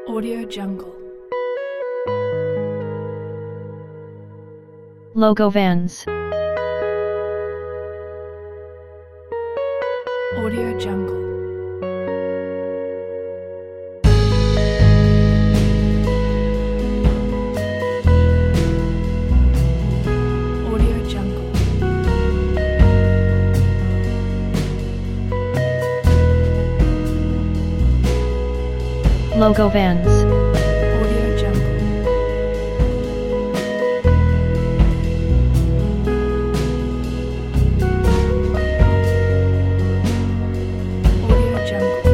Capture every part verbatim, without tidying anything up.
Audio Jungle. Logo Vans. Audio Jungle. Audio Jungle. Logo Vans. Audio Jungle. Audio Jungle.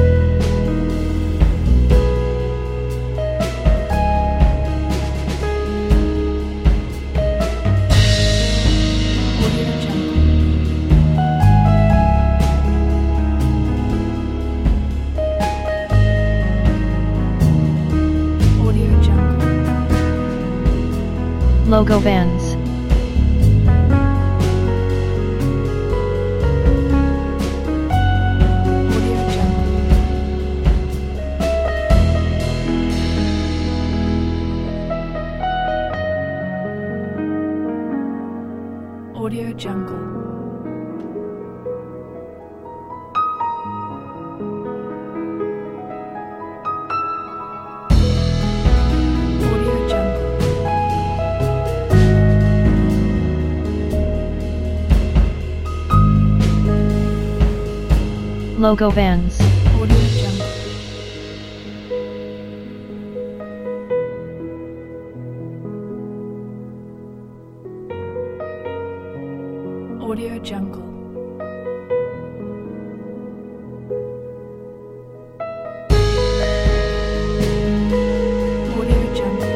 Audio Jungle. Audio Jungle. Logo Vans. Audio Jungle. Audio Jungle. Audio Jungle. Logo Vans. Audio Jungle. Audio Jungle. Audio Jungle.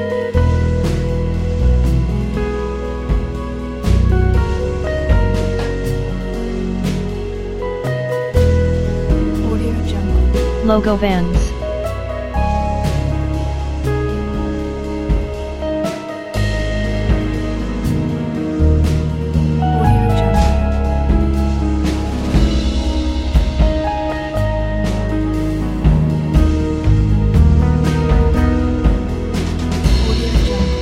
Audio Jungle. Logo Vans. Audio Jungle. Audio Jungle.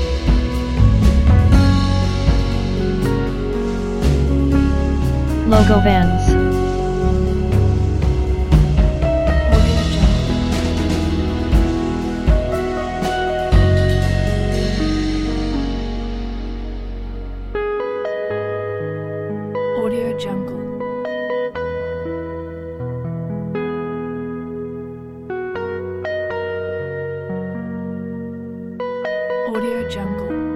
Logo Vans. Audio Jungle. Audio Jungle. Audio Jungle.